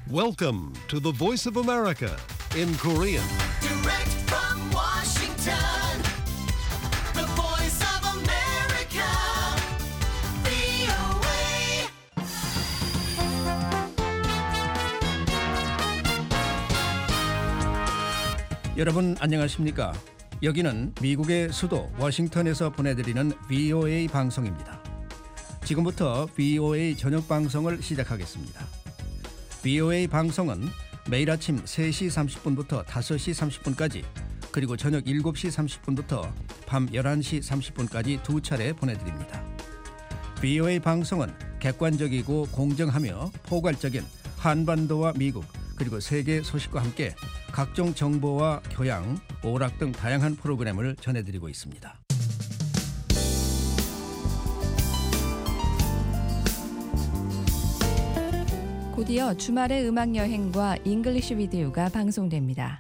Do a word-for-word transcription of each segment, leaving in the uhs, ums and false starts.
Welcome to the Voice of America in Korean. Direct from Washington, the Voice of America, 브이오에이. 여러분 안녕하십니까? 여기는 미국의 수도 워싱턴에서 보내드리는 브이오에이 방송입니다. 지금부터 브이오에이 저녁 방송을 시작하겠습니다. 브이오에이 방송은 매일 아침 세 시 삼십 분부터 다섯 시 삼십 분까지 그리고 저녁 일곱 시 삼십 분부터 밤 열한 시 삼십 분까지 두 차례 보내드립니다. 브이오에이 방송은 객관적이고 공정하며 포괄적인 한반도와 미국 그리고 세계 소식과 함께 각종 정보와 교양, 오락 등 다양한 프로그램을 전해드리고 있습니다. 곧이어 주말의 음악여행과 잉글리시 비디오가 방송됩니다.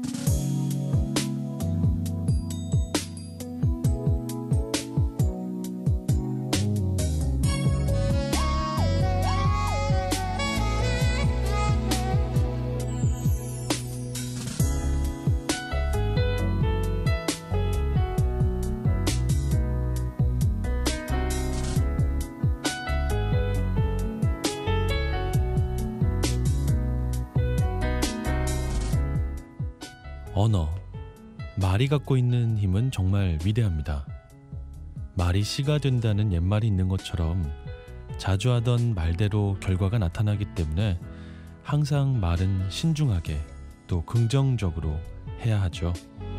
언어, 말이 갖고 있는 힘은 정말 위대합니다. 말이 씨가 된다는 옛말이 있는 것처럼 자주 하던 말대로 결과가 나타나기 때문에 항상 말은 신중하게 또 긍정적으로 해야 하죠.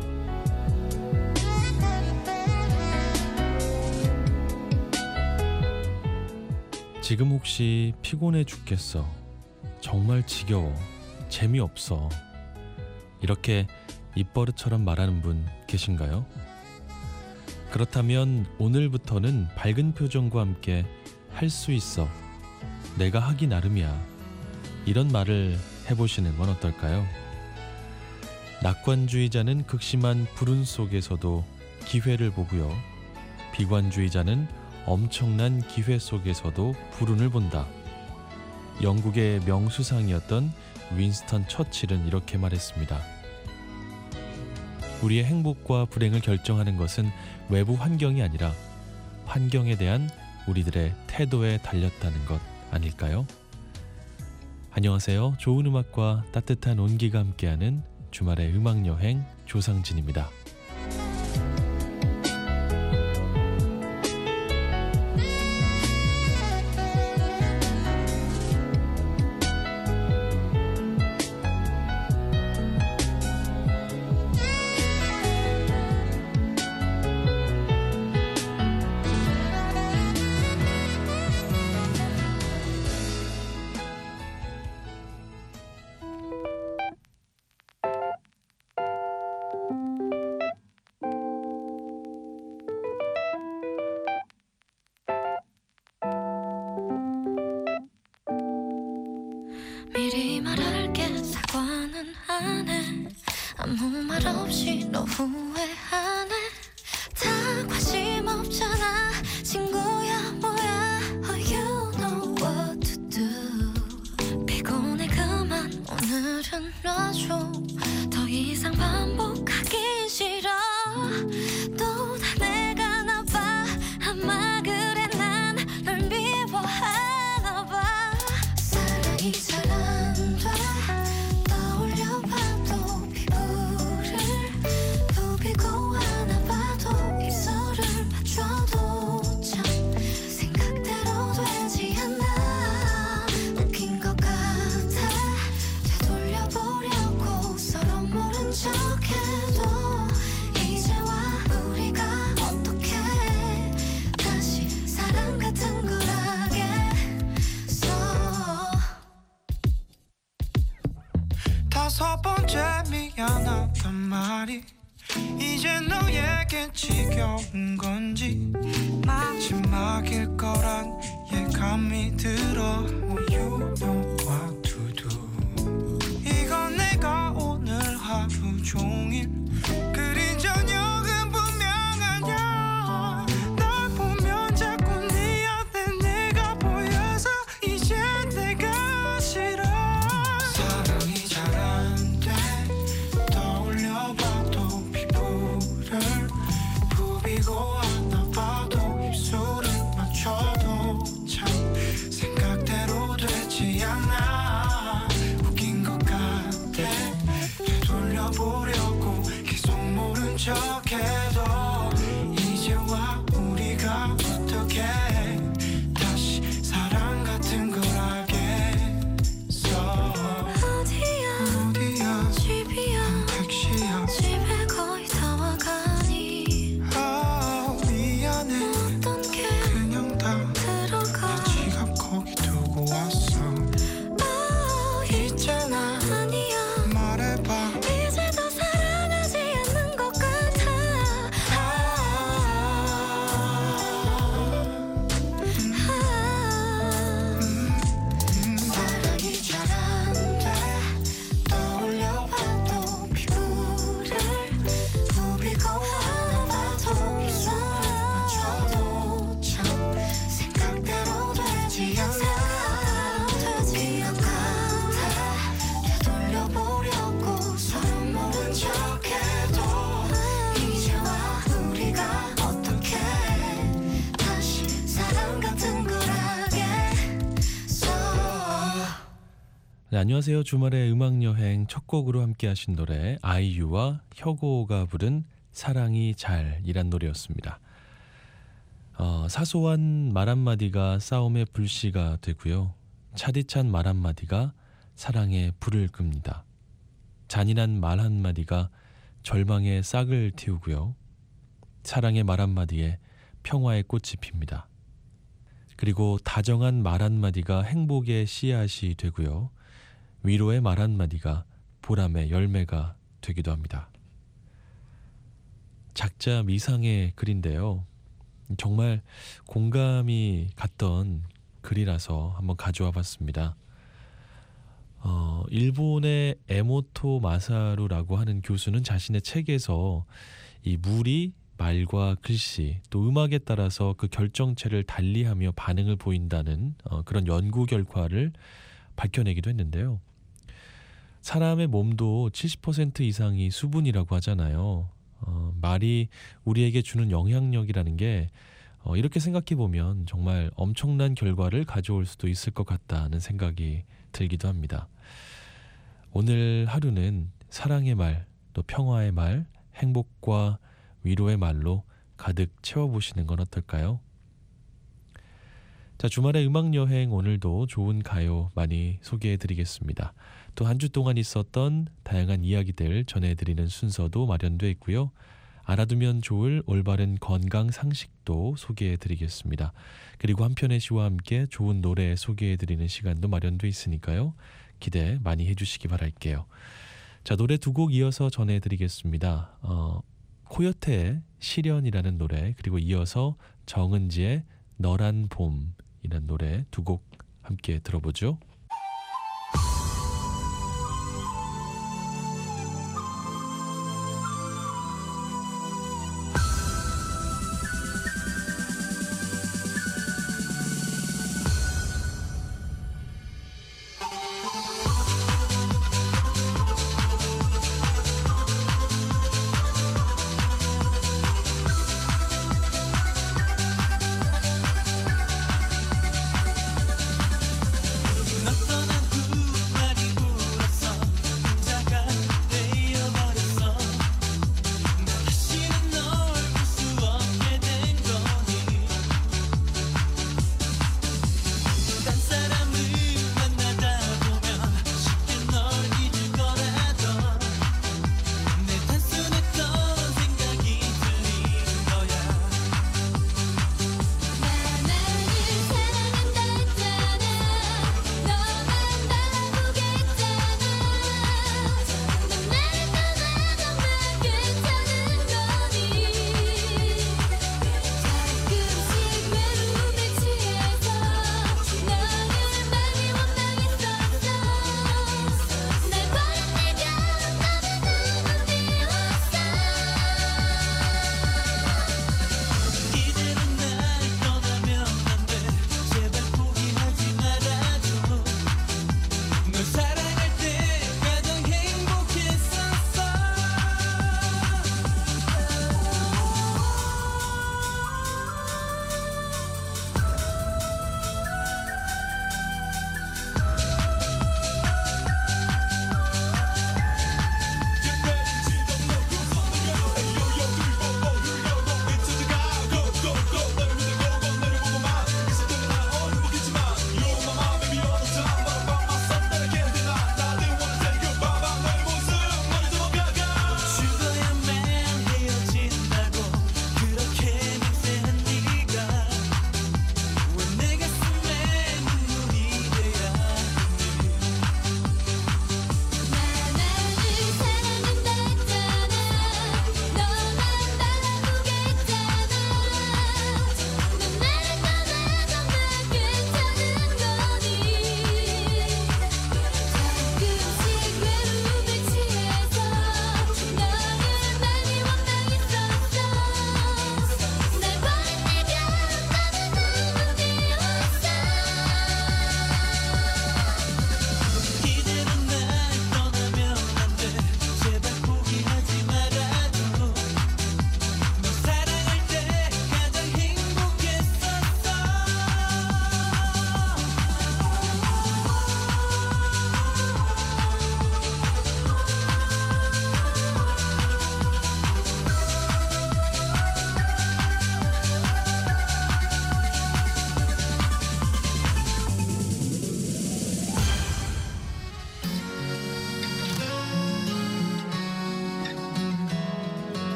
지금 혹시 피곤해 죽겠어, 정말 지겨워, 재미없어 이렇게 입버릇처럼 말하는 분 계신가요? 그렇다면 오늘부터는 밝은 표정과 함께 할 수 있어, 내가 하기 나름이야 이런 말을 해보시는 건 어떨까요? 낙관주의자는 극심한 불운 속에서도 기회를 보고요, 비관주의자는 엄청난 기회 속에서도 불운을 본다. 영국의 명수상이었던 윈스턴 처칠은 이렇게 말했습니다. 우리의 행복과 불행을 결정하는 것은 외부 환경이 아니라 환경에 대한 우리들의 태도에 달렸다는 것 아닐까요? 안녕하세요. 좋은 음악과 따뜻한 온기가 함께하는 주말의 음악여행 조상진입니다. 미리 말할게, 사과는 안 해. 아무 말 없이 너 후회하네. 다 관심 없잖아 친구야 뭐야. Oh you know what to do. 피곤해 그만 오늘은 놔줘. 더 이상 반복하기 싫어. 또 다 내가 나봐. 아마 그래 난 널 미워하나 봐. 사랑이 잘 안 돼. 떠올려봐도 피부를 부비고 하나 봐도 입술을 맞춰도 참 생각대로 되지 않아. 웃긴 것 같아. 되돌려보려고 서로 모른 척해도 이제와 우리가 어떻게 다시 사랑 같은 걸 하겠어. 다섯 번째 미안하단 말이 이제 너에겐 지겨운 건지 마지막일 거란 예감이 들어. Oh, you know what to do. 이건 내가 오늘 하루 종일 그린 저녁은 분명하냐. 널 보면 자꾸 네 앞에 내가 보여서 이제 내가 싫어. 네, 안녕하세요. 주말의 음악여행 첫 곡으로 함께 하신 노래 아이유와 혁오가 부른 사랑이 잘이란 노래였습니다. 어, 사소한 말 한마디가 싸움의 불씨가 되고요. 차디찬 말 한마디가 사랑의 불을 끕니다. 잔인한 말 한마디가 절망의 싹을 틔우고요. 사랑의 말 한마디에 평화의 꽃이 핍니다. 그리고 다정한 말 한마디가 행복의 씨앗이 되고요. 위로의 말 한마디가 보람의 열매가 되기도 합니다. 작자 미상의 글인데요. 정말 공감이 갔던 글이라서 한번 가져와 봤습니다. 어, 일본의 에모토 마사루라고 하는 교수는 자신의 책에서 이 물이 말과 글씨 또 음악에 따라서 그 결정체를 달리하며 반응을 보인다는 어, 그런 연구 결과를 밝혀내기도 했는데요. 사람의 몸도 칠십 퍼센트 이상이 수분이라고 하잖아요. 어, 말이 우리에게 주는 영향력이라는 게 어, 이렇게 생각해 보면 정말 엄청난 결과를 가져올 수도 있을 것 같다는 생각이 들기도 합니다. 오늘 하루는 사랑의 말, 또 평화의 말, 행복과 위로의 말로 가득 채워보시는 건 어떨까요? 자, 주말의 음악여행 오늘도 좋은 가요 많이 소개해드리겠습니다. 또 한 주 동안 있었던 다양한 이야기들 전해드리는 순서도 마련되어 있고요. 알아두면 좋을 올바른 건강 상식도 소개해드리겠습니다. 그리고 한편의 시와 함께 좋은 노래 소개해드리는 시간도 마련되어 있으니까요. 기대 많이 해주시기 바랄게요. 자, 노래 두 곡 이어서 전해드리겠습니다. 어, 코요태의 시련이라는 노래, 그리고 이어서 정은지의 너란 봄이라는 노래 두 곡 함께 들어보죠.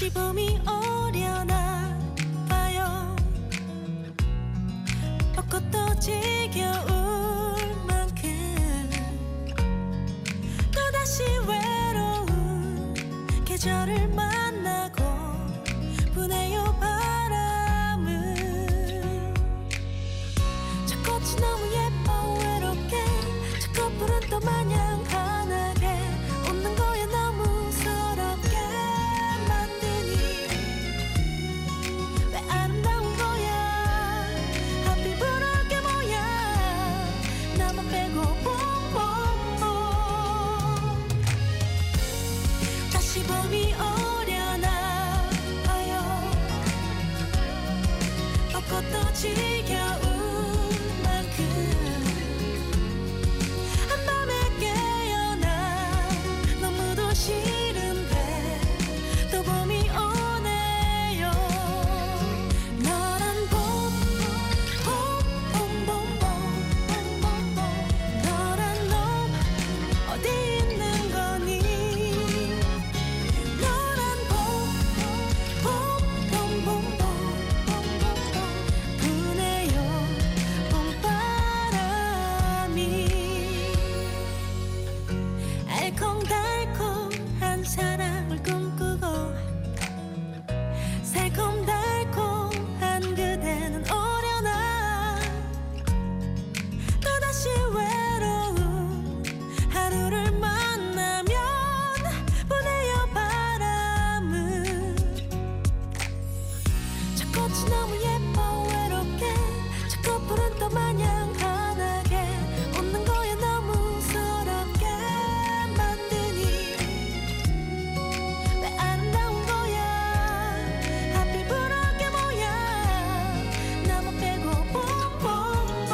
다시 봄이 오려나 봐요. 벚꽃도 지겨울 만큼 또다시 외로운 계절을 만나고 부네요 바람은. 저 꽃이 너무 예뻐 외롭게 저 커플은 또 마냥 환하게 웃는 거야 너무 서럽게 만드니 왜 아름다운 거야 하필 부러울 게 뭐야 나만 빼고 봄봄봄. 다시 봄이 오려나 봐요. 벚꽃도 지겨울 만큼 한밤에 깨어나 너무도 싫은데 또 봄이 오네요. 너란 봄, 봄, 봄, 봄, 봄, 봄, 봄. 너란 놈 어디 있는 거니. 너란 봄, 봄, 봄, 봄, 봄, 봄, 봄. 부네요 봄바람이. 알콩달콩한 사랑을 꿈꾸고 새콤달콤한 그대는 오려나. 또다시 외로운 하루를 만나면 부네요 바람은. 저 꽃이 너무 예뻐 외롭게 저 커플은 또 마냥 환하게 웃는 거야 너무 서럽게 만드니 왜 아름다운 거야 하필 부러울 게 뭐야 나만 빼고 봄봄봄.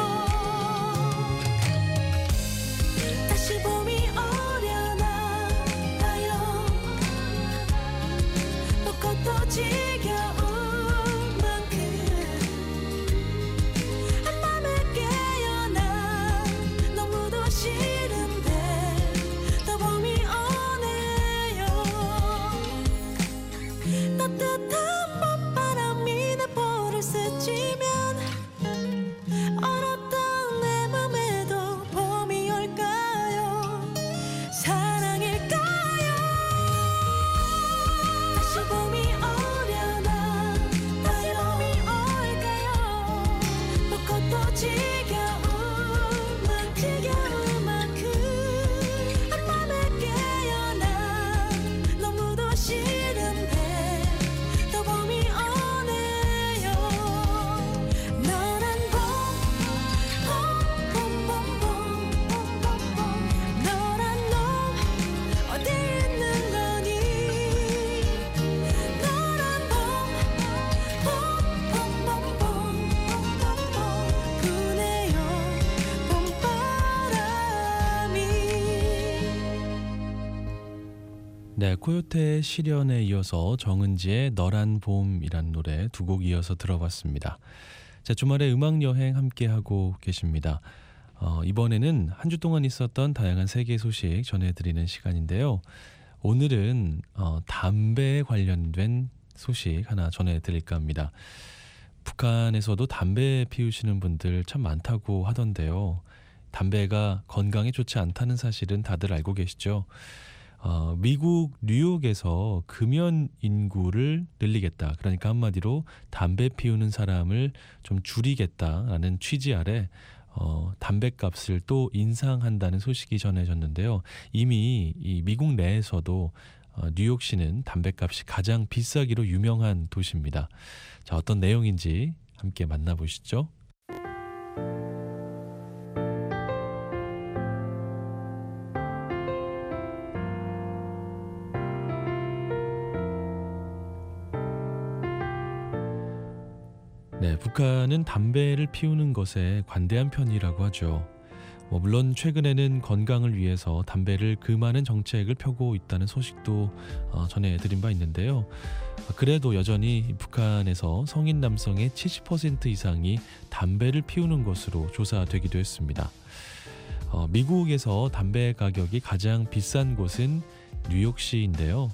다시 봄이 오려나 봐요. 벚꽃도 지겨울 만큼 한밤에 깨어나 너무도 싫은데 또 봄이 오네요. 따뜻한 봄바람이 내 볼을 스치면 얼었던 내 맘에도 봄이 올까요? 사랑일까요? 다시 봄이 오려나 다시 봄이 올까요? 벚꽃도 지겨울 만큼 지겨울 만큼 한밤에 깨어나 너무도 싫은데 또 봄이 오네요. 너란 봄, 봄, 봄, 봄, 봄, 봄, 봄. 너란 놈 어디 있는 거니. 너란 봄, 봄, 봄, 봄, 봄, 봄, 봄. 부네요 봄바람이. 네, 코요태의 시련에 이어서 정은지의 너란 봄이란 노래 두 곡 이어서 들어봤습니다. 자, 주말에 음악 여행 함께 하고 계십니다. 어, 이번에는 한 주 동안 있었던 다양한 세계 소식 전해드리는 시간인데요. 오늘은 어, 담배에 관련된 소식 하나 전해드릴까 합니다. 북한에서도 담배 피우시는 분들 참 많다고 하던데요. 담배가 건강에 좋지 않다는 사실은 다들 알고 계시죠? 어, 미국 뉴욕에서 금연 인구를 늘리겠다. 그러니까 한마디로 담배 피우는 사람을 좀 줄이겠다라는 취지 아래 어, 담배값을 또 인상한다는 소식이 전해졌는데요. 이미 이 미국 내에서도 어, 뉴욕시는 담배값이 가장 비싸기로 유명한 도시입니다. 자, 어떤 내용인지 함께 만나보시죠. 네, 북한은 담배를 피우는 것에 관대한 편이라고 하죠. 뭐 물론 최근에는 건강을 위해서 담배를 금하는 정책을 펴고 있다는 소식도 어, 전해드린 바 있는데요. 그래도 여전히 북한에서 성인 남성의 칠십 퍼센트 이상이 담배를 피우는 것으로 조사되기도 했습니다. 어, 미국에서 담배 가격이 가장 비싼 곳은 뉴욕시인데요.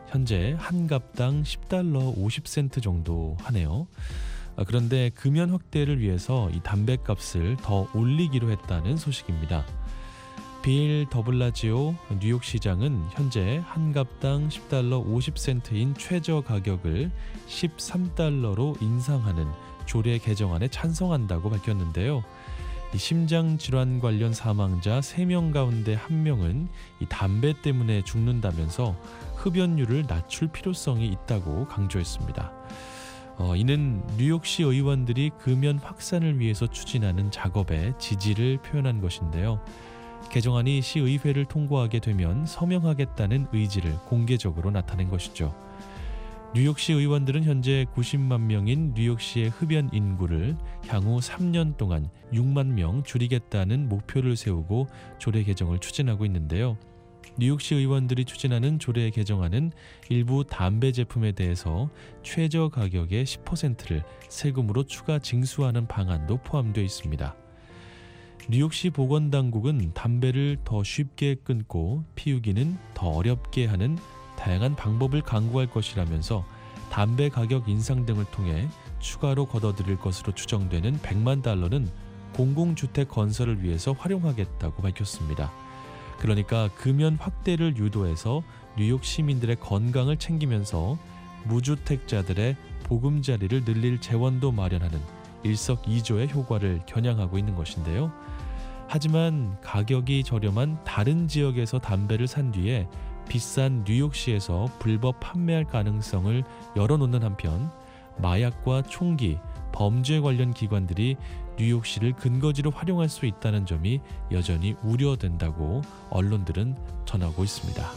현재 한 갑당 십 달러 오십 센트 정도 하네요. 그런데 금연 확대를 위해서 이 담배값을 더 올리기로 했다는 소식입니다. 빌 더블라지오 뉴욕 시장은 현재 한 갑당 십 달러 오십 센트인 최저 가격을 십삼 달러로 인상하는 조례 개정안에 찬성한다고 밝혔는데요. 이 심장 질환 관련 사망자 세 명 가운데 한 명은 이 담배 때문에 죽는다면서 흡연율을 낮출 필요성이 있다고 강조했습니다. 어, 이는 뉴욕시 의원들이 금연 확산을 위해서 추진하는 작업에 지지를 표현한 것인데요. 개정안이 시의회를 통과하게 되면 서명하겠다는 의지를 공개적으로 나타낸 것이죠. 뉴욕시 의원들은 현재 구십만 명인 뉴욕시의 흡연 인구를 향후 삼 년 동안 육만 명 줄이겠다는 목표를 세우고 조례 개정을 추진하고 있는데요. 뉴욕시 의원들이 추진하는 조례 개정안은 일부 담배 제품에 대해서 최저 가격의 십 퍼센트를 세금으로 추가 징수하는 방안도 포함되어 있습니다. 뉴욕시 보건당국은 담배를 더 쉽게 끊고 피우기는 더 어렵게 하는 다양한 방법을 강구할 것이라면서 담배 가격 인상 등을 통해 추가로 걷어들일 것으로 추정되는 백만 달러는 공공주택 건설을 위해서 활용하겠다고 밝혔습니다. 그러니까 금연 확대를 유도해서 뉴욕 시민들의 건강을 챙기면서 무주택자들의 보금자리를 늘릴 재원도 마련하는 일석이조의 효과를 겨냥하고 있는 것인데요. 하지만 가격이 저렴한 다른 지역에서 담배를 산 뒤에 비싼 뉴욕시에서 불법 판매할 가능성을 열어놓는 한편 마약과 총기, 범죄 관련 기관들이 뉴욕시를 근거지로 활용할 수 있다는 점이 여전히 우려된다고 언론들은 전하고 있습니다.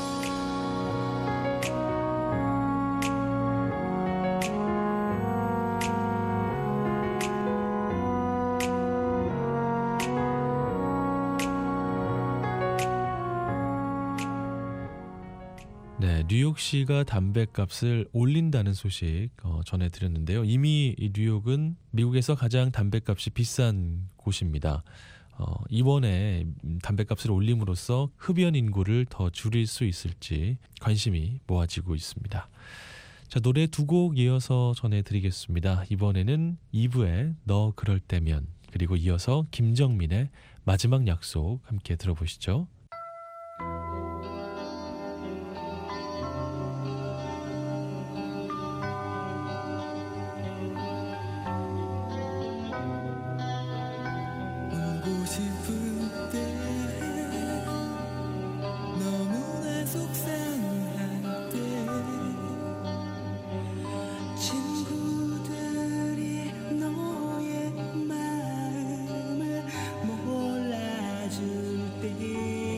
네, 뉴욕시가 담배값을 올린다는 소식 어, 전해드렸는데요. 이미 이 뉴욕은 미국에서 가장 담배값이 비싼 곳입니다. 어, 이번에 담배값을 올림으로써 흡연 인구를 더 줄일 수 있을지 관심이 모아지고 있습니다. 자, 노래 두 곡 이어서 전해드리겠습니다. 이번에는 이 부의 너 그럴 때면, 그리고 이어서 김정민의 마지막 약속 함께 들어보시죠. 울고 싶을 때 너무나 속상할 때 친구들이 너의 마음을 몰라줄 때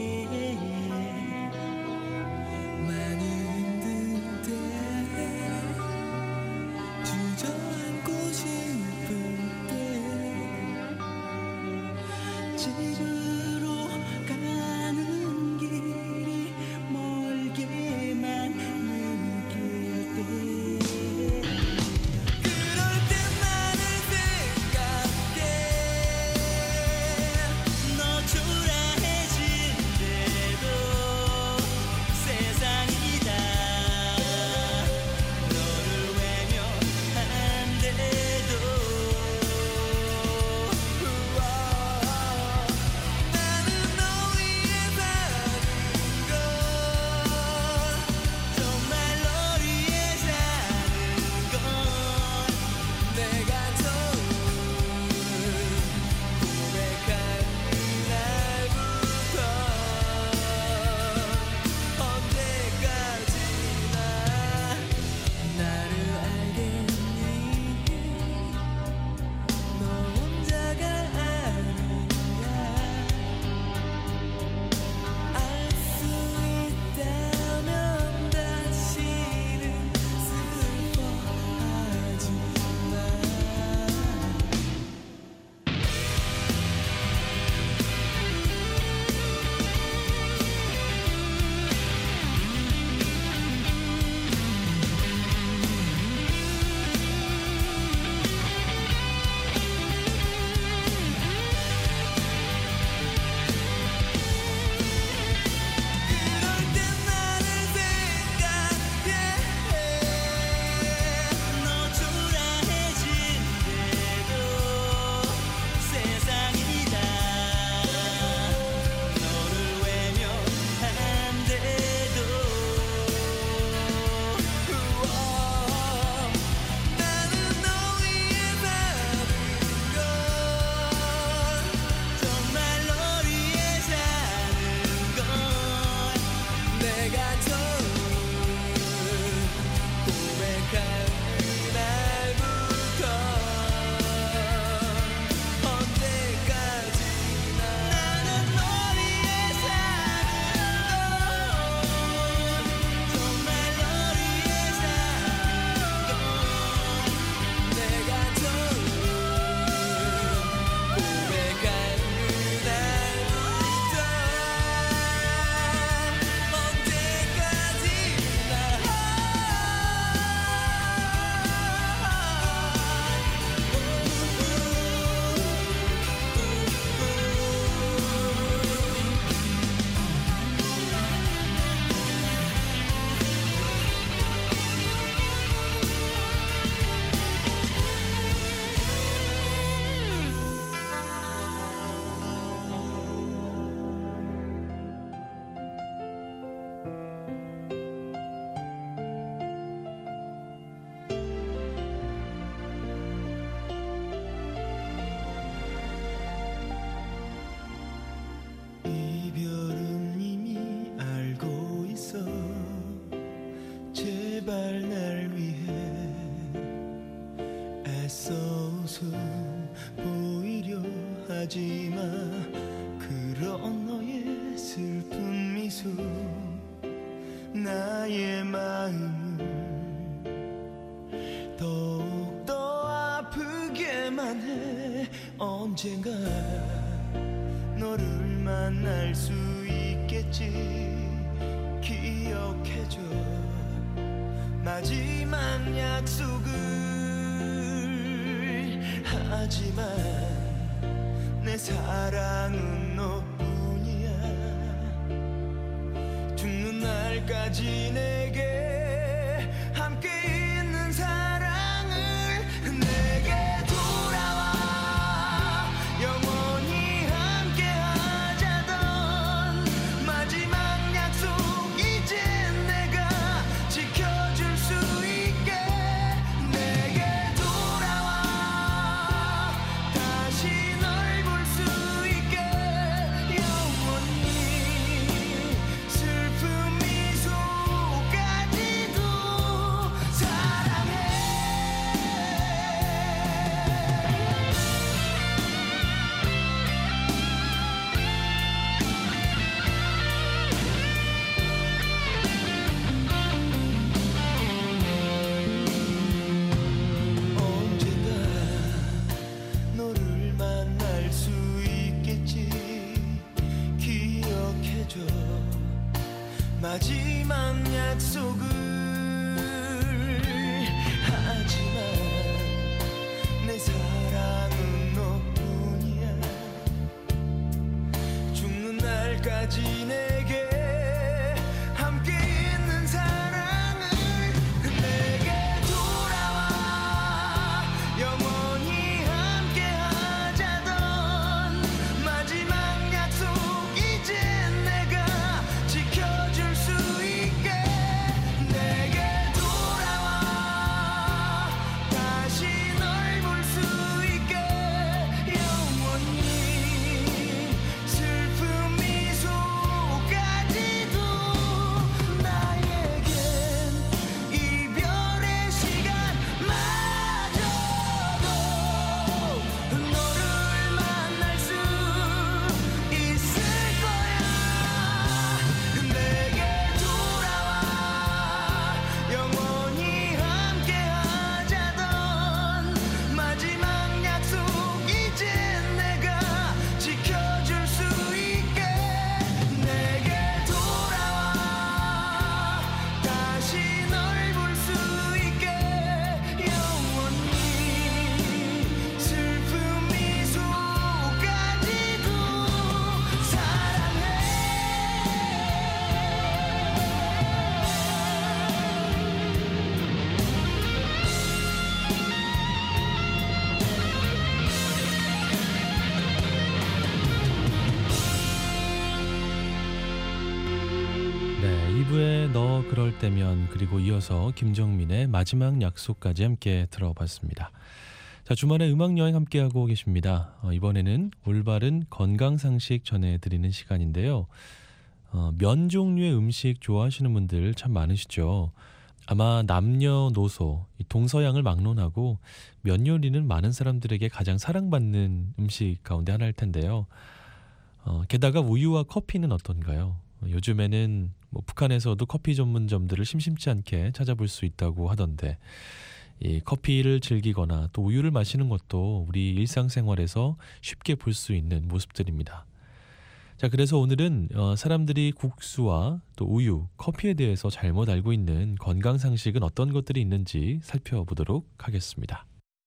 애써 웃음 보이려 하지만 그런 너의 슬픈 미소 나의 마음을 더욱더 아프게만 해. 언젠가 너를 만날 수 있겠지. 기억해줘 마지막 약속을. 하지만 내 사랑은 너뿐이야. 죽는 날까지 내게 함께 있는 사랑을 내게 돌아와. 영원히 함께 하자던 마지막 약속 이제 내가 지켜줄 수 있게. 내게 돌아와 다시 널 볼 수 있게. 영원히 슬픈 미소까지도 사랑해. 언젠가 너를 만날 수 있겠지. 기억해줘 마지막 약속을. 하지만 내 사랑은 너뿐이야. 죽는 날까지 내게 함께 있는 사랑을 내게 돌아와. 영원히 함께 하자던 마지막 약속 이제 내가 지켜줄 수 있게. 내게 돌아와 다시 널 볼 수 있게. 영원히 슬픈 미소까지도. 나에겐 이별의 시간마저도 너를 만날 수 있을 거야. 내게 돌아와. 영원히 함께 하자던 마지막 약속 이제 내가 지켜줄 수 있게. 내게 돌아와 다시 널 볼 수 있게. 영원히 슬픈 미소까지도 사랑해. 네, 이 부의 너 그럴 때면 그리고 이어서 김정민의 마지막 약속까지 함께 들어봤습니다. 자, 주말에 음악여행 함께하고 계십니다. 어, 이번에는 올바른 건강상식 전해드리는 시간인데요. 어, 면 종류의 음식 좋아하시는 분들 참 많으시죠. 아마 남녀노소 이 동서양을 막론하고 면 요리는 많은 사람들에게 가장 사랑받는 음식 가운데 하나일 텐데요. 어, 게다가 우유와 커피는 어떤가요? 어, 요즘에는 뭐 북한에서도 커피 전문점들을 심심치 않게 찾아볼 수 있다고 하던데, 이 커피를 즐기거나 또 우유를 마시는 것도 우리 일상생활에서 쉽게 볼 수 있는 모습들입니다. 자, 그래서 오늘은 어, 사람들이 국수와 또 우유, 커피에 대해서 잘못 알고 있는 건강 상식은 어떤 것들이 있는지 살펴보도록 하겠습니다.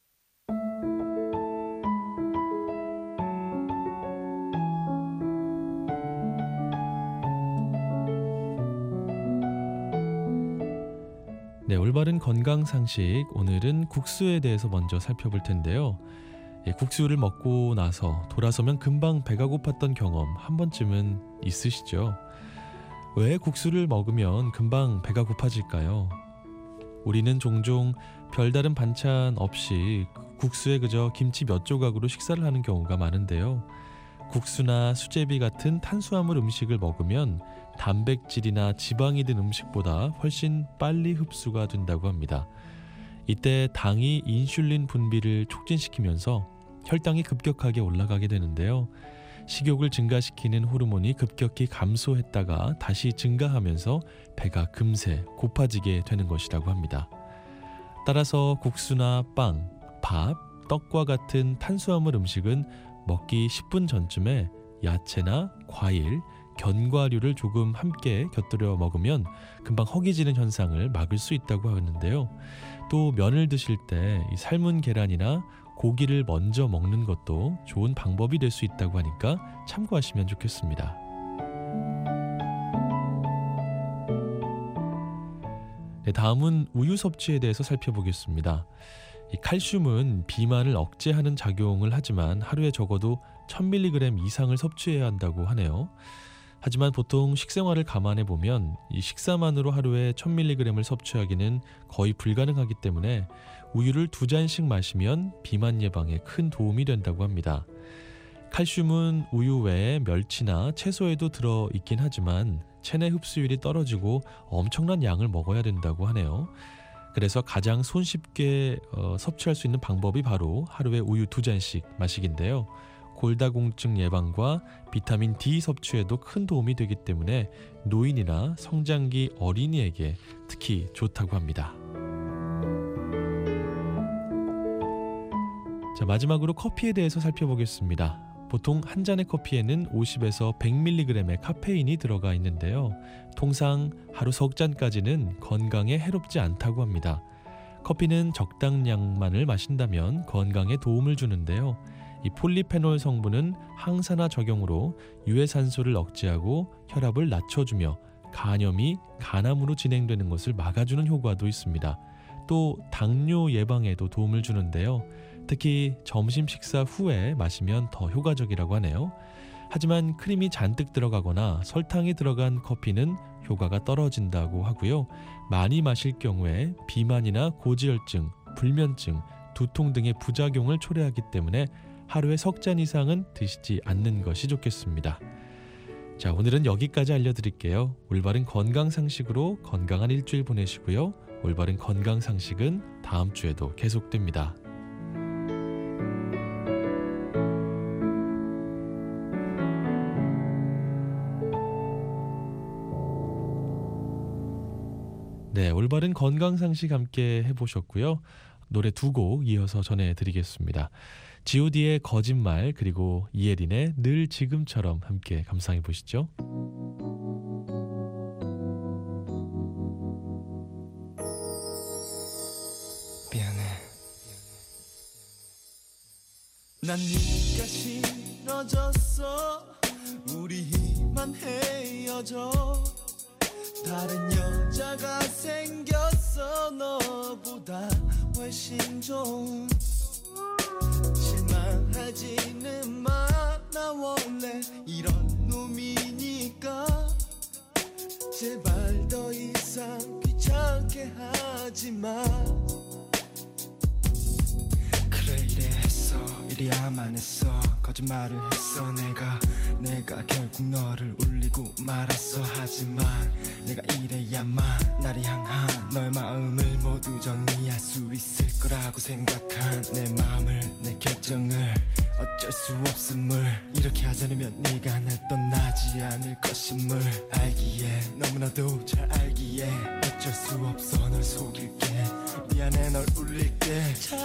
네, 올바른 건강 상식, 오늘은 국수에 대해서 먼저 살펴볼 텐데요. 예, 국수를 먹고 나서 돌아서면 금방 배가 고팠던 경험 한 번쯤은 있으시죠? 왜 국수를 먹으면 금방 배가 고파질까요? 우리는 종종 별다른 반찬 없이 국수에 그저 김치 몇 조각으로 식사를 하는 경우가 많은데요. 국수나 수제비 같은 탄수화물 음식을 먹으면 단백질이나 지방이 든 음식보다 훨씬 빨리 흡수가 된다고 합니다. 이때 당이 인슐린 분비를 촉진시키면서 혈당이 급격하게 올라가게 되는데요. 식욕을 증가시키는 호르몬이 급격히 감소했다가 다시 증가하면서 배가 금세 고파지게 되는 것이라고 합니다. 따라서 국수나 빵, 밥, 떡과 같은 탄수화물 음식은 먹기 십 분 전쯤에 야채나 과일, 견과류를 조금 함께 곁들여 먹으면 금방 허기지는 현상을 막을 수 있다고 하는데요. 또 면을 드실 때 이 삶은 계란이나 고기를 먼저 먹는 것도 좋은 방법이 될 수 있다고 하니까 참고하시면 좋겠습니다. 네, 다음은 우유 섭취에 대해서 살펴보겠습니다. 이 칼슘은 비만을 억제하는 작용을 하지만 하루에 적어도 천 밀리그램 이상을 섭취해야 한다고 하네요. 하지만 보통 식생활을 감안해 보면 이 식사만으로 하루에 천 밀리그램을 섭취하기는 거의 불가능하기 때문에 우유를 두 잔씩 마시면 비만 예방에 큰 도움이 된다고 합니다. 칼슘은 우유 외에 멸치나 채소에도 들어있긴 하지만 체내 흡수율이 떨어지고 엄청난 양을 먹어야 된다고 하네요. 그래서 가장 손쉽게 어, 섭취할 수 있는 방법이 바로 하루에 우유 두 잔씩 마시기인데요. 골다공증 예방과 비타민 D 섭취에도 큰 도움이 되기 때문에 노인이나 성장기 어린이에게 특히 좋다고 합니다. 자, 마지막으로 커피에 대해서 살펴보겠습니다. 보통 한 잔의 커피에는 오십에서 백 밀리그램의 카페인이 들어가 있는데요. 통상 하루 석 잔까지는 건강에 해롭지 않다고 합니다. 커피는 적당량만을 마신다면 건강에 도움을 주는데요. 이 폴리페놀 성분은 항산화 작용으로 유해산소를 억제하고 혈압을 낮춰주며 간염이 간암으로 진행되는 것을 막아주는 효과도 있습니다. 또 당뇨 예방에도 도움을 주는데요. 특히 점심 식사 후에 마시면 더 효과적이라고 하네요. 하지만 크림이 잔뜩 들어가거나 설탕이 들어간 커피는 효과가 떨어진다고 하고요. 많이 마실 경우에 비만이나 고지혈증, 불면증, 두통 등의 부작용을 초래하기 때문에 하루에 석 잔 이상은 드시지 않는 것이 좋겠습니다. 자, 오늘은 여기까지 알려드릴게요. 올바른 건강 상식으로 건강한 일주일 보내시고요. 올바른 건강 상식은 다음 주에도 계속됩니다. 네, 올바른 건강 상식 함께 해보셨고요. 노래 두 곡 이어서 전해드리겠습니다. 지 오 디의 거짓말 그리고 이혜린의 늘 지금처럼 함께 감상해 보시죠. 미안해. 난 네가 싫어졌어. 우리만 헤어져. 다른 여자가 생겼어. 너보다 훨씬 좋은. 실망하지는 마. 나 원래 이런 놈이니까. 제발 더 이상 귀찮게 하지마. 그래 이래 했어 이래야만 했어. 거짓말을 했어 내가. 내가 결국 너를 울리고 말았어. 하지만 내가 이래야만 나를 향한 너의 마음을 모두 정리할 수 있을 거라고 생각한 내 마음을 내 결정을 어쩔 수 없음을. 이렇게 하지 않으면 네가 날 떠나지 않을 것임을 알기에 너무나도 잘 알기에 어쩔 수 없어 널 속일게. 미안해 널 울릴게. 잘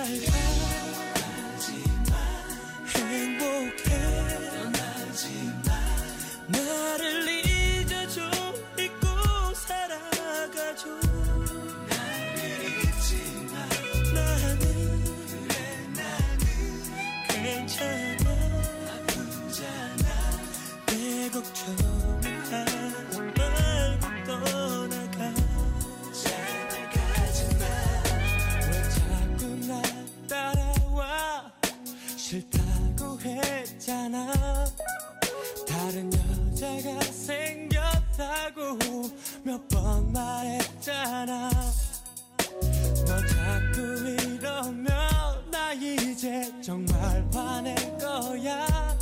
가지마. 행복해. 떠나지마. 나를 잊어줘. 잊고 살아가줘. 나를 잊지마. 나는 그래 나는 괜찮아. 아프잖아. 내 걱정을 하지 말고 떠나가. 제발 가지마. 왜 자꾸 나 따라와. 싫다고 했잖아. 다른 여자가 생겼다고 몇 번 말했잖아. 너 자꾸 이러면 나 이제 정말 화낼 거야.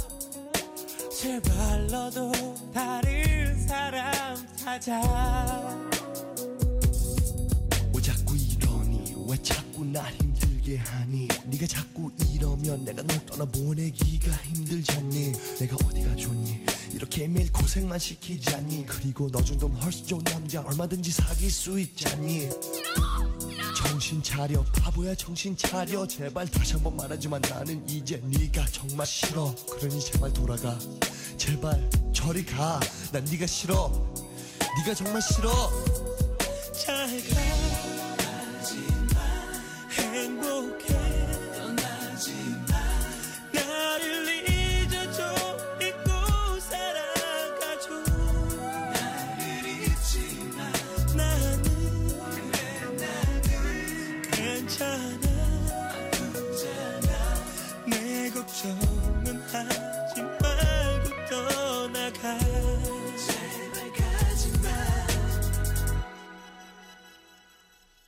제발 너도 다른 사람 찾아. 왜 자꾸 이러니 왜 왜 자꾸 날 힘들게 하니 네가 자꾸 이러면 내가 널 떠나보내기가 힘들잖니 내가 어디가 좋니 이렇게 매일 고생만 시키잖니 그리고 너 정도면 훨씬 좋은 남자 얼마든지 사귈 수 있잖니 정신 차려 바보야 정신 차려 제발 다시 한번 말하지만 나는 이제 네가 정말 싫어 그러니 제발 돌아가 제발 저리 가 난 네가 싫어 네가 정말 싫어 잘가 행복해 떠나지마 나를 잊어줘 잊고 살아가줘 나를 잊지마 나는 그래 나는 괜찮아 아프잖아 내 걱정은 하지 말고 떠나가 제발 가지마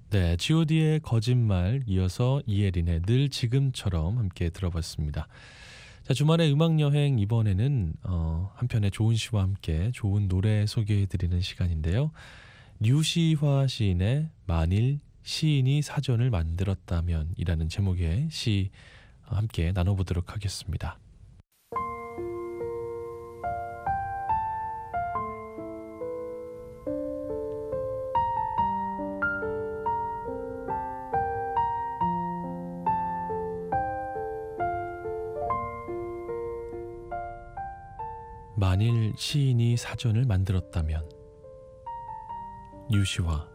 네, 지오디의 거짓말, 이어서 이혜린의 늘 지금처럼 함께 들어봤습니다. 자, 주말의 음악여행, 이번에는 어, 한편의 좋은 시와 함께 좋은 노래 소개해드리는 시간인데요. 류시화 시인의 만일 시인이 사전을 만들었다면 이라는 제목의 시 함께 나눠보도록 하겠습니다. 만일 시인이 사전을 만들었다면. 류시화.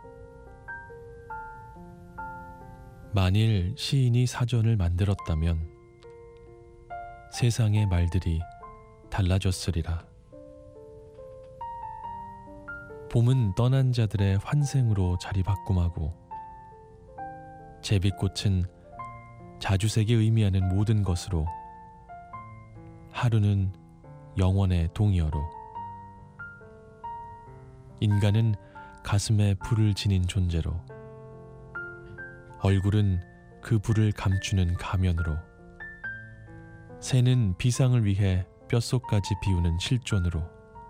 만일 시인이 사전을 만들었다면 세상의 말들이 달라졌으리라. 봄은 떠난 자들의 환생으로 자리바꿈하고 제비꽃은 자주색이 의미하는 모든 것으로, 하루는 영원의 동의어로, 인간은 가슴에 불을 지닌 존재로, 얼굴은 그 불을 감추는 가면으로, 새는 비상을 위해 뼛속까지 비우는 실존으로,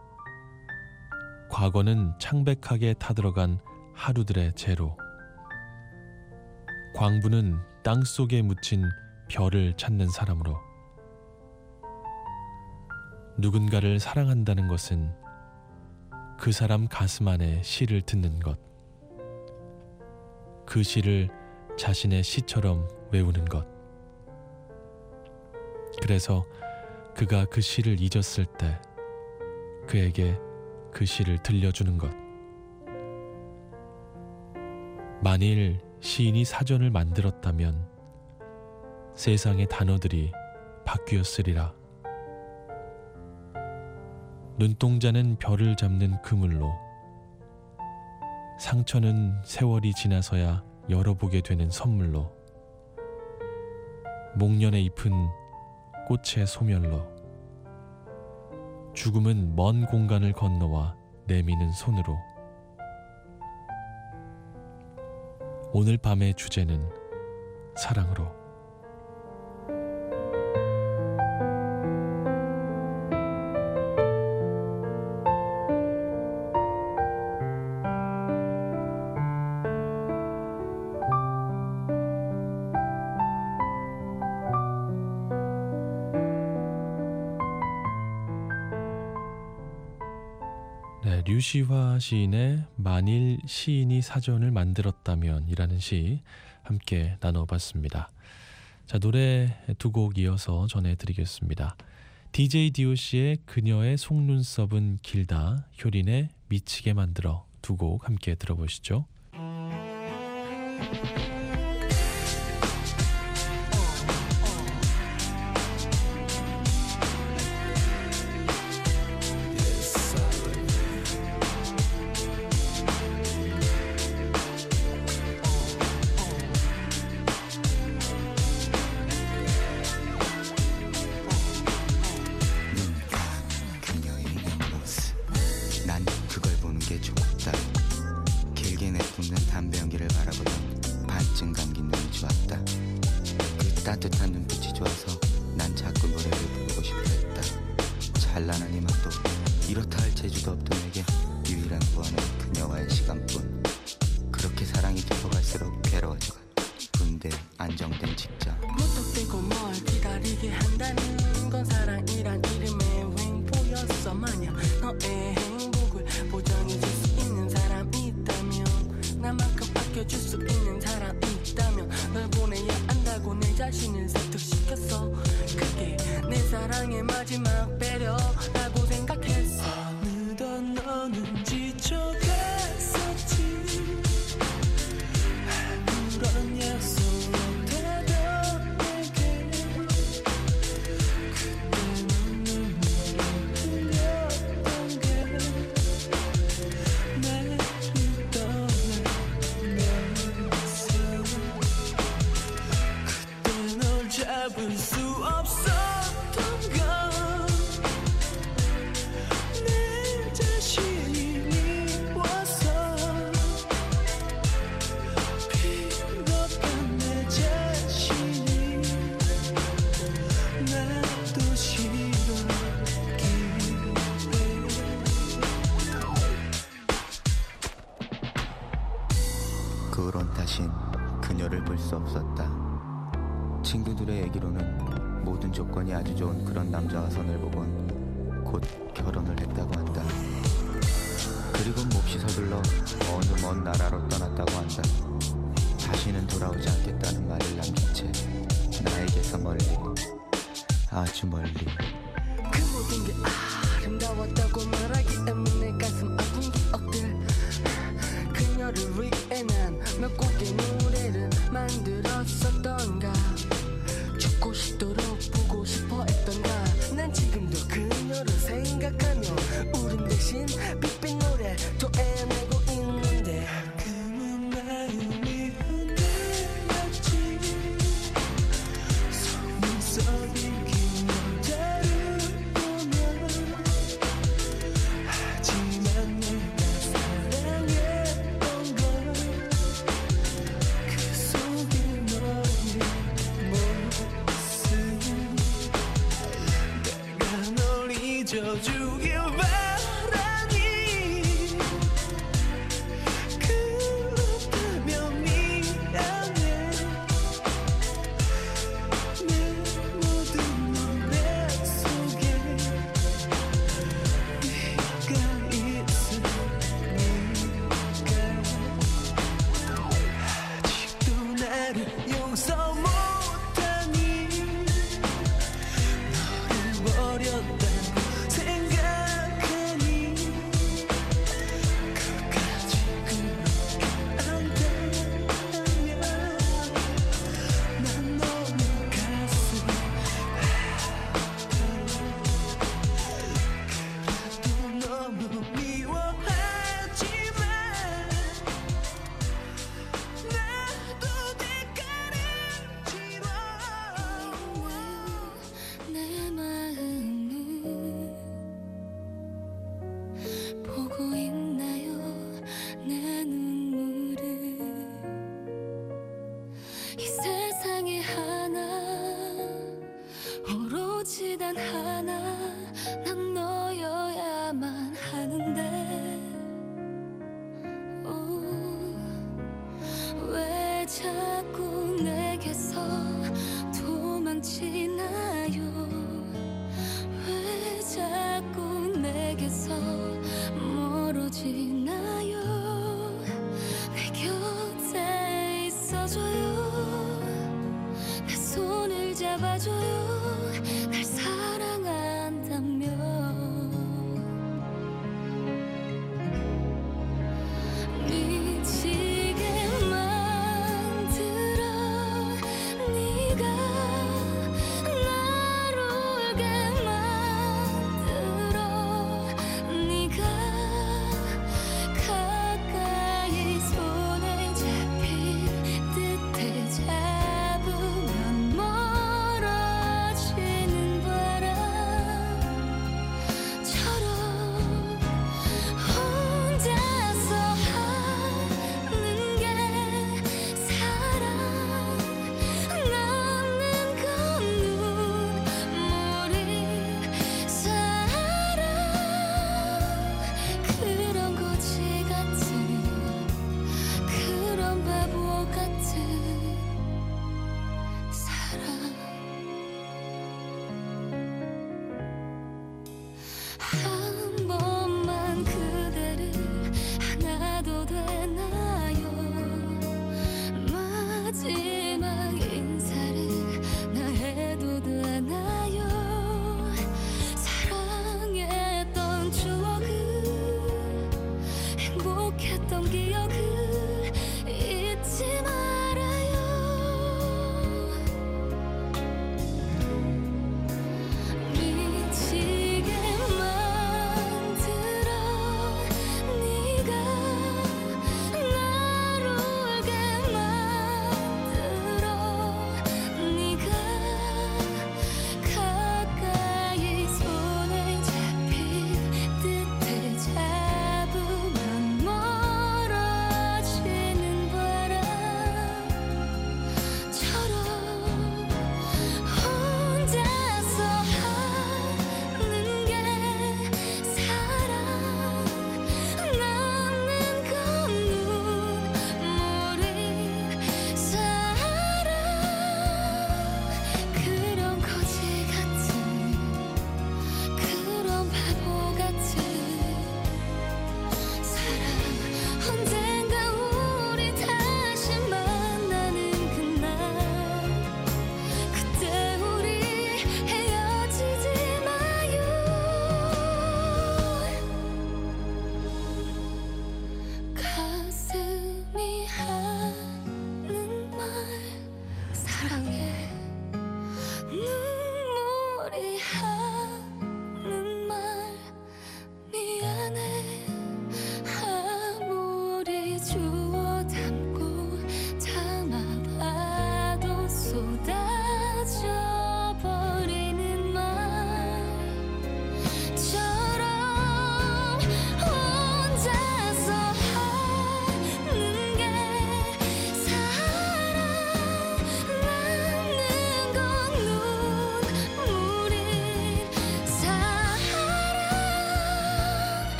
과거는 창백하게 타들어간 하루들의 재로, 광부는 땅속에 묻힌 별을 찾는 사람으로, 누군가를 사랑한다는 것은 그 사람 가슴 안에 시를 듣는 것, 그 시를 자신의 시처럼 외우는 것, 그래서 그가 그 시를 잊었을 때 그에게 그 시를 들려주는 것. 만일 시인이 사전을 만들었다면 세상의 단어들이 바뀌었으리라. 눈동자는 별을 잡는 그물로, 상처는 세월이 지나서야 열어보게 되는 선물로, 목련의 잎은 꽃의 소멸로, 죽음은 먼 공간을 건너와 내미는 손으로. 오늘 밤의 주제는 사랑으로. 네, 류시화 시인의 만일 시인이 사전을 만들었다면 이라는 시 함께 나눠봤습니다. 자, 노래 두 곡 이어서 전해드리겠습니다. 디제이 디오씨의 그녀의 속눈썹은 길다, 효린의 미치게 만들어, 두 곡 함께 들어보시죠. 따뜻한 눈빛이 좋아서 난 자꾸 노래를 부르고 싶어 했다. 찬란한 희망도 이렇다 할 재주도 없던 내게 유일한 구원은 그녀와의 시간뿐. 그렇게 사랑이 깊어갈수록 괴로워져가 군대 안정된 직장. 무턱대고 뭘 기다리게 한다는 건 사랑이란 이름의 횡포였어. 만약 너의 행복을 보장해줄 수 있는 사람이 있다면, 나만큼 아껴줄 수 있는 사람이 있다면 널 보내야 한다고 내 자신을 설득시켰어. 그게 내 사랑의 마지막 배려라고 생각했어. 어느덧 너는 지쳐갔었지. 아무런 약속 없다던 내게 그 후론 다신 그녀를 볼 수 없었다. 친구들의 얘기로는 모든 조건이 아주 좋은 그런 남자와 선을 보곤 곧 결혼을 했다고 한다. 그리고 몹시 서둘러 어느 먼 나라로 떠났다고 한다. 다시는 돌아오지 않겠다는 말을 남긴 채 나에게서 멀리, 아주 멀리. 그 모든 게 아름다웠다고 말하기에 내 가슴 아픈 기억들. 그녀를 위해 난 몇 곡의 노래를 만들었었던가. 죽고 싶도록 보고 싶어 했던가. 난 지금도 그녀를 생각하며 울음 대신 빛빛 노래 토해내고 있는데. 그만 마음이 흔들렸지. 속눈썹이 긴 여자를 보면. 하지만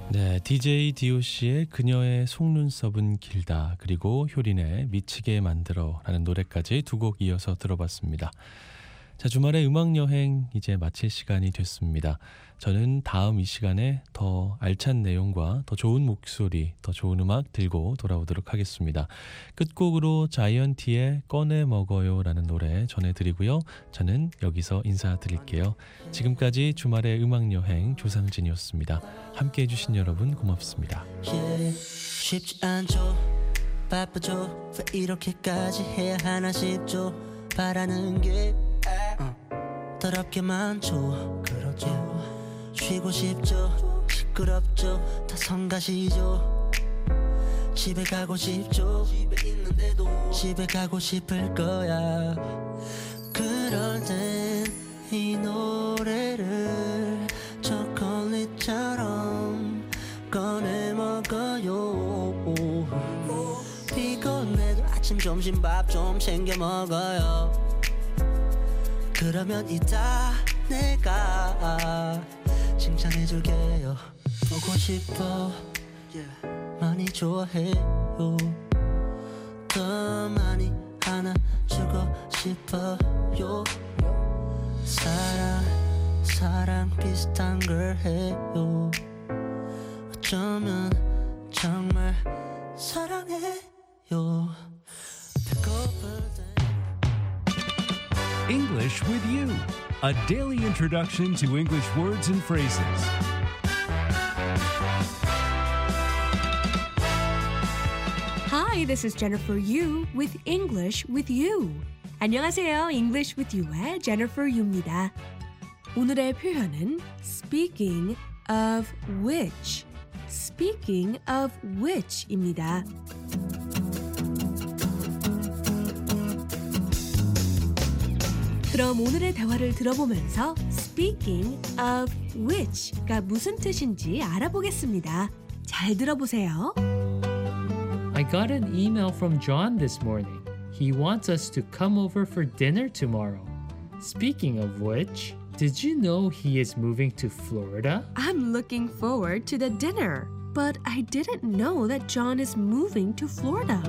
네, 디제이 디오씨의 그녀의 속눈썹은 길다, 그리고 효린의 미치게 만들어라는 노래까지 두 곡 이어서 들어봤습니다. 자, 주말의 음악여행 이제 마칠 시간이 됐습니다. 저는 다음 이 시간에 더 알찬 내용과 더 좋은 목소리, 더 좋은 음악 들고 돌아오도록 하겠습니다. 끝곡으로 자이언티의 꺼내 먹어요 라는 노래 전해드리고요. 저는 여기서 인사드릴게요. 지금까지 주말의 음악여행 조상진이었습니다. 함께 해주신 여러분 고맙습니다. yeah. 쉽지 않죠, 바쁘죠, 왜 이렇게까지 해야 하나 싶죠. 바라는 게 어, 더럽게 많죠. 그렇죠. 쉬고 싶죠, 시끄럽죠, 다 성가시죠. 집에 가고 싶죠, 집에 있는데도 집에 가고 싶을 거야. 그럴 땐 이 노래를 초콜릿처럼 꺼내 먹어요. 피곤해도 아침 점심 밥 좀 챙겨 먹어요. 그러면 이따 내가 칭찬해줄게요. 보고 싶어, 많이 좋아해요. 더 많이 안아주고 싶어요. 사랑 사랑 비슷한 걸 해요. 어쩌면 정말 사랑해요. 배고플 때 English with You, a daily introduction to English words and phrases. Hi, this is Jennifer Yu with English with You. 안녕하세요. English with You의 Jennifer Yu입니다. 오늘의 표현은 speaking of which, speaking of which입니다. 그럼 오늘의 대화를 들어보면서 speaking of which가 무슨 뜻인지 알아보겠습니다. 잘 들어보세요. I got an email from John this morning. He wants us to come over for dinner tomorrow. Speaking of which, did you know he is moving to Florida? I'm looking forward to the dinner, but I didn't know that John is moving to Florida.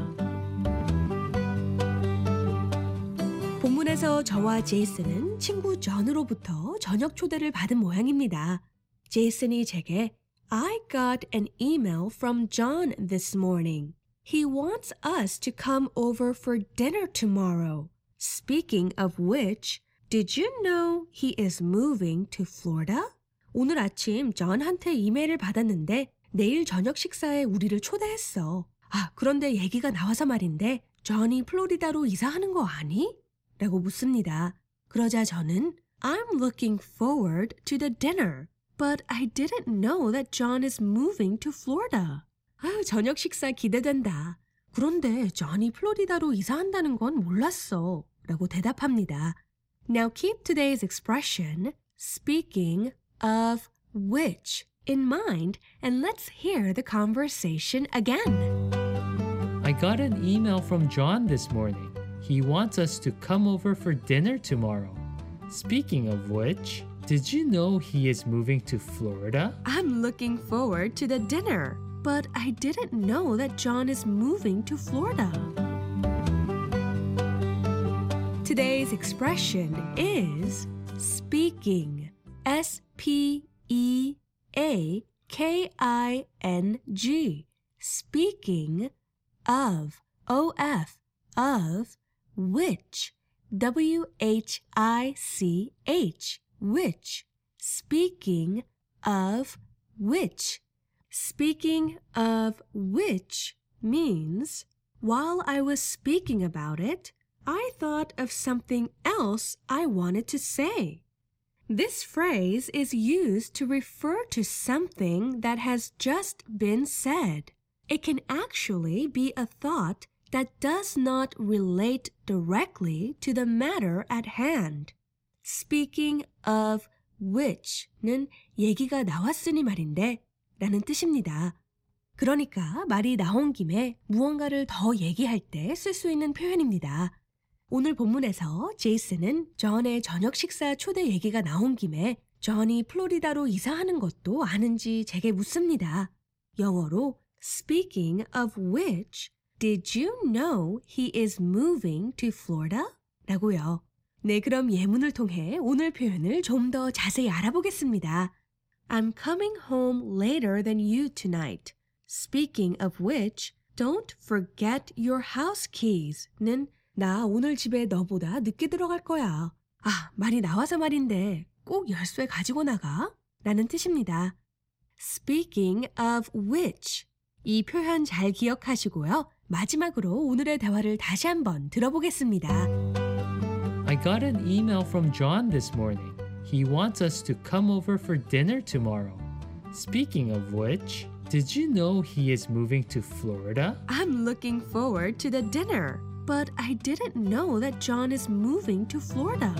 본문에서 저와 제이슨은 친구 존으로부터 저녁 초대를 받은 모양입니다. 제이슨이 제게 I got an email from John this morning. He wants us to come over for dinner tomorrow. Speaking of which, did you know he is moving to Florida? 오늘 아침 존한테 이메일을 받았는데 내일 저녁 식사에 우리를 초대했어. 아, 그런데 얘기가 나와서 말인데 존이 플로리다로 이사하는 거 아니? 라고 묻습니다. 그러자 저는 I'm looking forward to the dinner, but I didn't know that John is moving to Florida. 아유, 저녁 식사 기대된다. 그런데 존이 플로리다로 이사한다는 건 몰랐어. 라고 대답합니다. Now keep today's expression, speaking of which, in mind, and let's hear the conversation again. I got an email from John this morning. He wants us to come over for dinner tomorrow. Speaking of which, did you know he is moving to Florida? I'm looking forward to the dinner, but I didn't know that John is moving to Florida. Today's expression is speaking. S P E A K I N G. Speaking of. O F. Of. Which. W H I C H. Which. Speaking of which. Speaking of which means while I was speaking about it, I thought of something else I wanted to say. This phrase is used to refer to something that has just been said. It can actually be a thought that does not relate directly to the matter at hand. Speaking of which는 얘기가 나왔으니 말인데 라는 뜻입니다. 그러니까 말이 나온 김에 무언가를 더 얘기할 때 쓸 수 있는 표현입니다. 오늘 본문에서 제이슨은 존의 저녁 식사 초대 얘기가 나온 김에 존이 플로리다로 이사하는 것도 아는지 제게 묻습니다. 영어로 Speaking of which, did you know he is moving to Florida? 라고요. 네, 그럼 예문을 통해 오늘 표현을 좀 더 자세히 알아보겠습니다. I'm coming home later than you tonight. Speaking of which, don't forget your house keys는 나 오늘 집에 너보다 늦게 들어갈 거야. 아, 말이 나와서 말인데 꼭 열쇠 가지고 나가? 라는 뜻입니다. Speaking of which, 이 표현 잘 기억하시고요. 마지막으로 오늘의 대화를 다시 한번 들어보겠습니다. I got an email from John this morning. He wants us to come over for dinner tomorrow. Speaking of which, did you know he is moving to Florida? I'm looking forward to the dinner, but I didn't know that John is moving to Florida.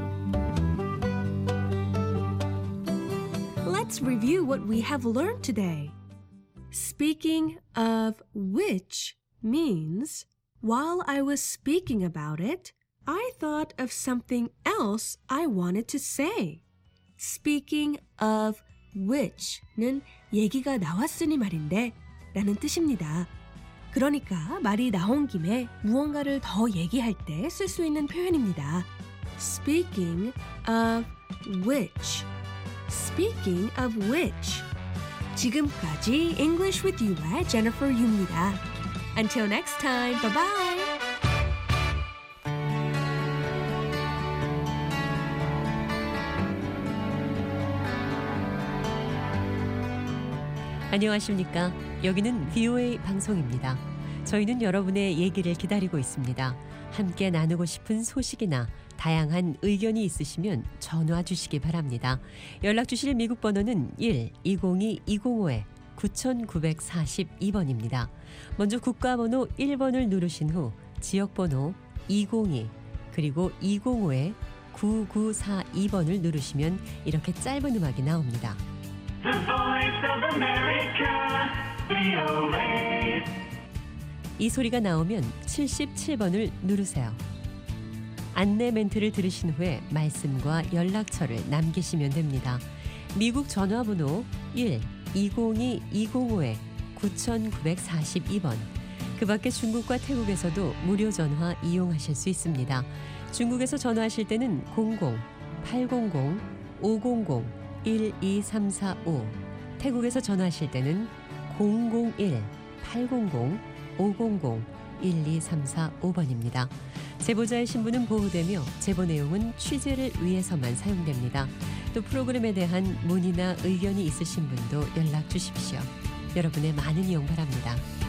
Let's review what we have learned today. Speaking of which means, while I was speaking about it, I thought of something else I wanted to say. Speaking of which는 얘기가 나왔으니 말인데 라는 뜻입니다. 그러니까 말이 나온 김에 무언가를 더 얘기할 때 쓸 수 있는 표현입니다. Speaking of which. Speaking of which. 지금까지 English with You의 Jennifer Yu입니다. Until next time, bye-bye! 안녕하십니까? 여기는 브이오에이 방송입니다. 저희는 여러분의 얘기를 기다리고 있습니다. 함께 나누고 싶은 소식이나 다양한 의견이 있으시면 전화 주시기 바랍니다. 연락 주실 미국 번호는 일 이공이 이공오 구구사이 번입니다. 먼저 국가번호 일 번을 누르신 후 지역번호 이공이 그리고 이공오 구구사이 번을 누르시면 이렇게 짧은 음악이 나옵니다. The Voice of America, 브이오에이. 이 소리가 나오면 칠십칠 번을 누르세요. 안내 멘트를 들으신 후에 말씀과 연락처를 남기시면 됩니다. 미국 전화번호 일 이공이 이공오 구구사이 번. 그 밖에 중국과 태국에서도 무료 전화 이용하실 수 있습니다. 중국에서 전화하실 때는 공공 팔공공 오공공 일이삼사오, 태국에서 전화하실 때는 공공일 팔공공 오공공 일이삼사오 번입니다. 제보자의 신분은 보호되며 제보 내용은 취재를 위해서만 사용됩니다. 또 프로그램에 대한 문의나 의견이 있으신 분도 연락 주십시오. 여러분의 많은 이용 바랍니다.